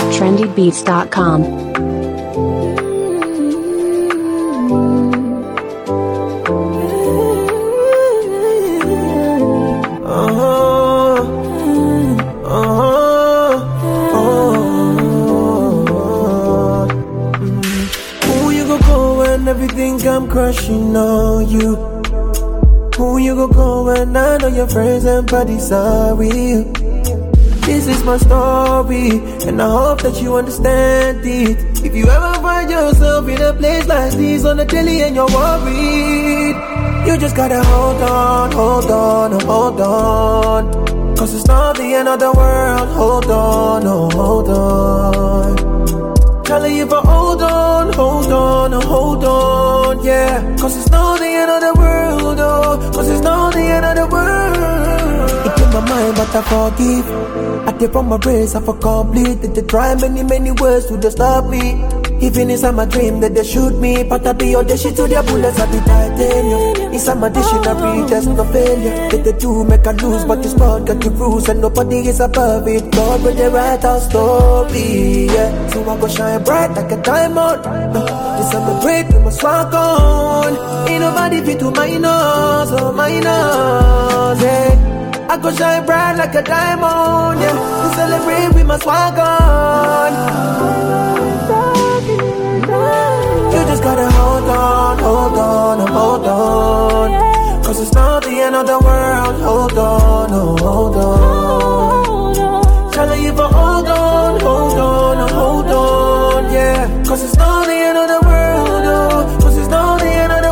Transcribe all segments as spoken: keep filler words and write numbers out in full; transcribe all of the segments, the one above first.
trendy beats dot com. Everything I'm crushing on you. Who you gon' call when I know your friends and buddies are with you? This is my story, and I hope that you understand it. If you ever find yourself in a place like this on the daily and you're worried, you just gotta hold on, hold on, hold on. Cause it's not the end of the world. Hold on, oh, hold on. Telling you for hold on, hold on, hold on, yeah. Cause it's not the end of the world, oh. Cause it's not the end of the world. It in my mind, but I forgive. I did from my race, I for complete. Did they try many, many ways to just stop me? Even inside my dream that they shoot me, but I be all the shit to their bullets, I be titanium. Inside my dictionary, there's no failure. That they do make I lose, but this sport got the rules, and nobody is above it. God will they write our story, yeah. So I go shine bright like a diamond. Uh, to celebrate, we must walk on. Ain't nobody fit to my nose, oh my nose, yeah. I go shine bright like a diamond, yeah. To celebrate, we must walk on. You just gotta hold on, hold on, hold on. Cause it's not the end of the world. Hold on, oh, hold on. Telling you for hold on, hold on, hold on, yeah. Cause it's not the end of the world, oh. Cause it's not the end of the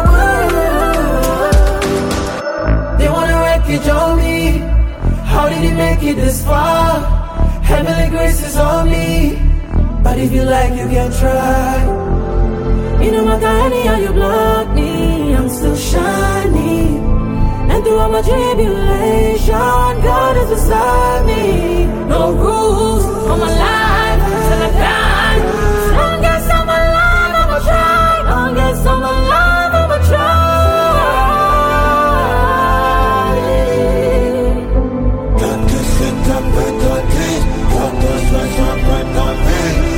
world. They wanna wreckage on me. How did he make it this far? Heavenly grace is on me. But if you like, you can try. You know my God, how you block me, I'm still shining. And through all my tribulation, God is beside me. No rules on my life till I die. As long as I'm alive, I'ma try. As long as I'm alive, I'ma try. Got to sit up and got this. Got to sit up and got this.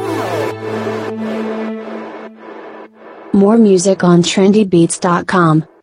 More music on trendy beats dot com.